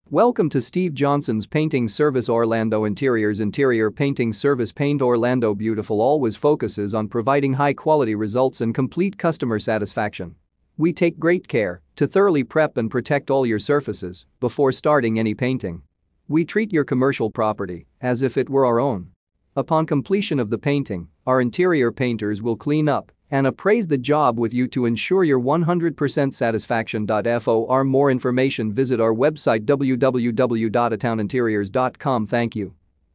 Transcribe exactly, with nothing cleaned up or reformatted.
Welcome to Steve Johnson's Painting Service Orlando Interiors. Interior Painting Service. Paint Orlando Beautiful always focuses on providing high-quality results and complete customer satisfaction. We take great care to thoroughly prep and protect all your surfaces before starting any painting. We treat your commercial property as if it were our own. Upon completion of the painting, our interior painters will clean up and appraise the job with you to ensure your one hundred percent satisfaction. For more information, visit our website w w w dot a town interiors dot com. Thank you.